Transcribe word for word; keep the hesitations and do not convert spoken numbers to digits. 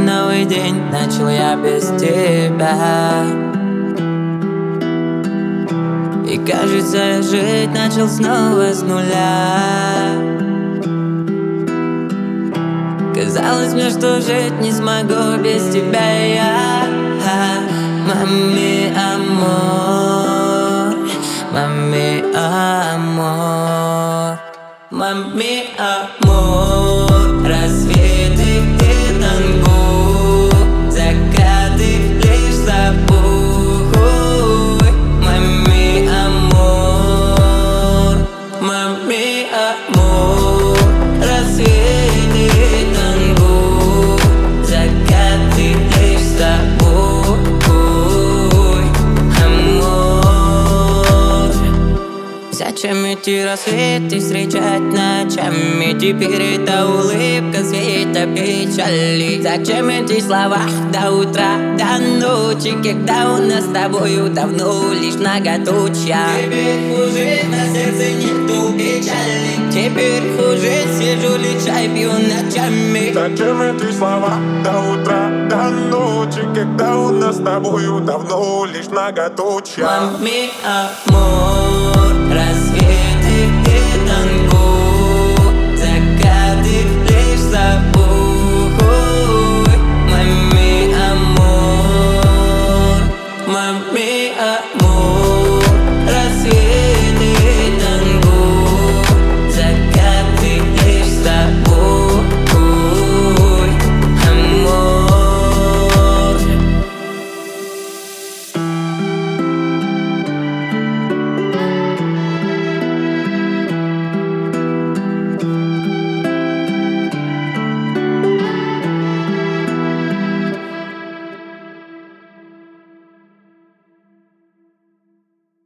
новый день начал я без тебя. И кажется, я жить начал снова с нуля. Казалось мне, что жить не смогу без тебя я. Мами, амор, мами, амор, мами, амор. Рассветы и тангу, закаты лишь с тобой. Мами, амор, мами, амор. Рассветы и тангу, закаты лишь с тобой. Амор. Зачем эти рассветы встречать ночами? Теперь эта улыбка света печали. Зачем эти слова до утра, до ночи, когда у нас с тобою давно лишь многоточья? Теперь хуже на сердце нету печали. Теперь хуже сижу лишь чай пью ночами. Зачем эти слова до утра, до ночи, когда у нас с тобою давно лишь многоточья? Мами, амор, рассвет.